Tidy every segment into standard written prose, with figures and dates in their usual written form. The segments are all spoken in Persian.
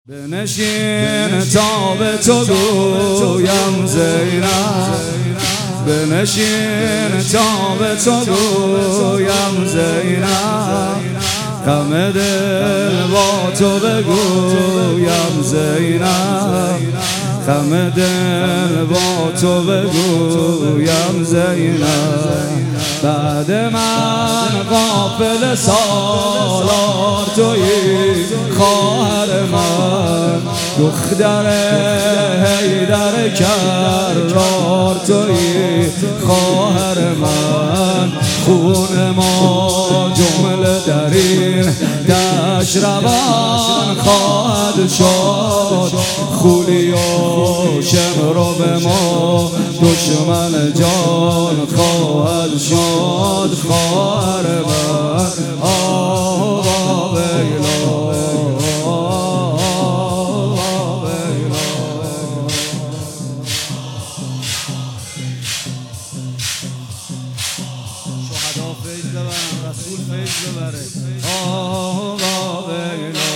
بنشین تا به تو گویم زینب، بنشین تا به تو گویم زینب، غم دل با تو بگویم زینب، غم دل با تو بگویم زینب. بعد من غافل سالار تویی خواهر من، دختر حیدر کرار تویی خواهر من، خون ما جمله در این دشت روان خواهد شد، خولی و شمر به ما دشمن جان خواهد شد، خواهر من آقا ویلا. شهدا فیض ببرن، رسول فیض ببره، آقا ویلا.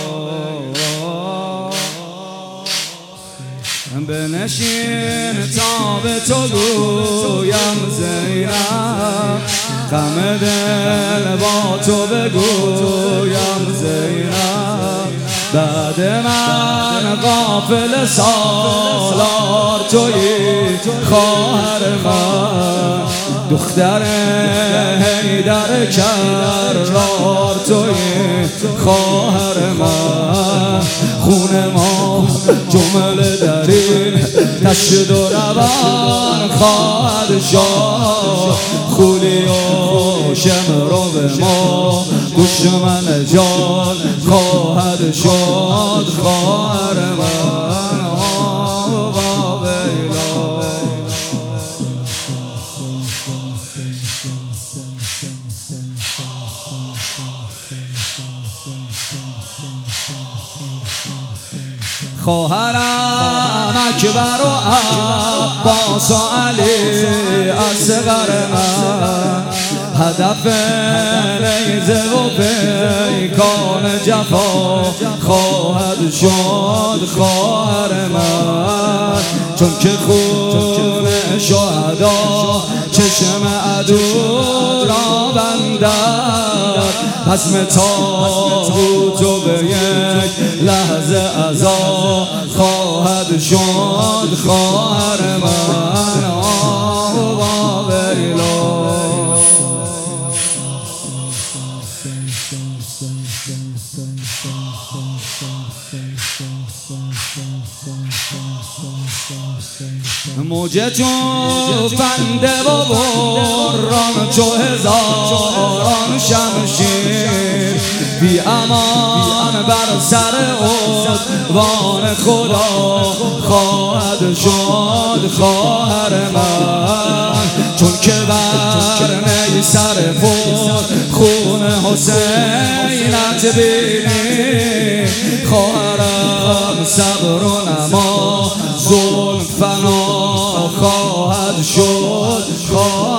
بنشین تا به تو گویم زینب، غم دل با تو بگویم زینب. بعد من غافل سالار تویی خواهر من، دختر حیدر کرار تویی خواهر من، خون ما جمله در این دشت و روان خواهد شد، خولی و شمر به ما دشمن جان خواهد شد، خواهر من آقا ویلا. خواهرم اکبر و عباس و علی اصغر من، هدف نیزه و پیکان جفا خواهد شد، خواهر من. چون که خون شهدا چشم عدو را بندد، بزم طاغوت و به یک لحظه عزا خواهد شد، خواهر من آقا ویلا. موج توفنده و بران چو هزاران شمشیر، بی امان بر سر عدوان خدا خواهد شد، خواهر من. چون که بر نی سر پود خون حسینت بینی، خواهرم صبر و نما ظلم فنا خواهد شد،